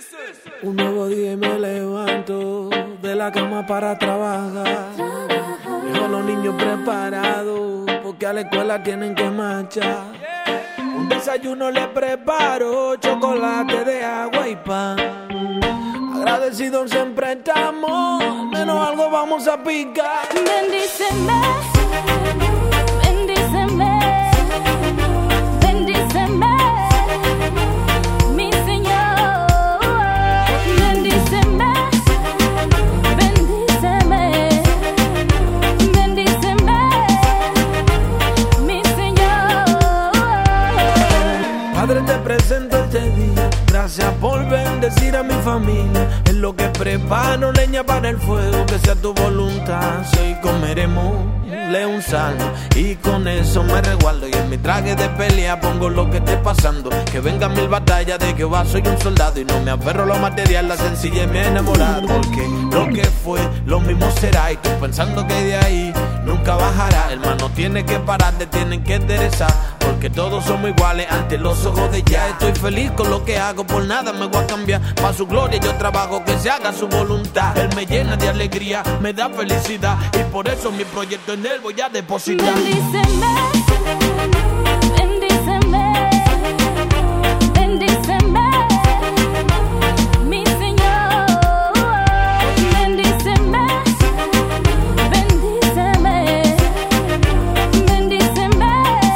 Un nuevo día y me levanto de la cama para trabajar. Dejo a los niños preparados porque a la escuela tienen que marchar. Un desayuno le preparo, chocolate de agua y pan. Agradecidos siempre estamos, al menos algo vamos a picar. Bendíceme, bendíceme, bendíceme, mi Señor. Bendíceme, bendíceme, bendíceme, mi Señor. Padre, te presento este día. Gracias por bendecir a mi familia. En lo que preparo leña para el fuego, que sea tu voluntad. Hoy comeremos, leo un salmo y con eso me resguardo. Y en mi traje de pelea pongo lo que esté pasando. Que vengan mil batallas, de Jehová soy un soldado. Y no me aferro a lo material, la sencilla me ha enamorado. Porque lo que fue, lo mismo será. Y tú pensando que de ahí nunca bajará. Hermano, tienes que parar, te tienen que enderezar. Porque todos somos iguales ante los ojos de Yah. Estoy feliz con lo que hago, por nada me voy a cambiar. Pa' su gloria yo trabajo, que se haga su voluntad. Él me llena de alegría, me da felicidad. Y por eso mi proyecto en él voy a depositar. Bendíceme, bendíceme, bendíceme, mi Señor. Bendíceme, bendíceme, bendíceme,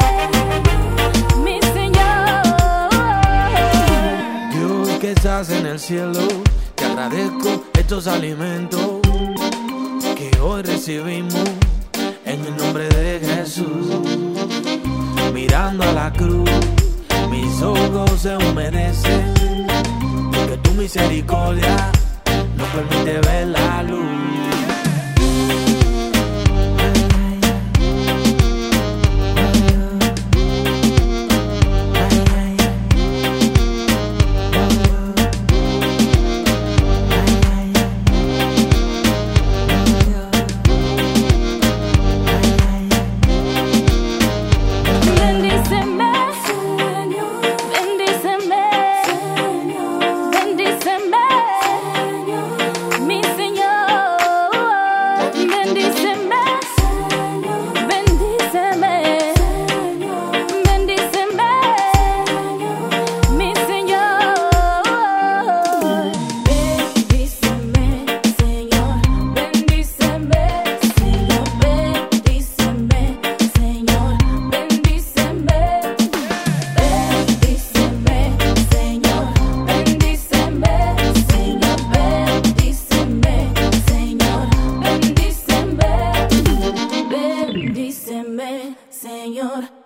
mi Señor. Dios que estás en el cielo, te agradezco estos alimentos que hoy recibimos en el nombre de Jesús. Mirando a la cruz, mis ojos se humedecen, porque tu misericordia nos permite ver la luz. Bendíceme, Señor.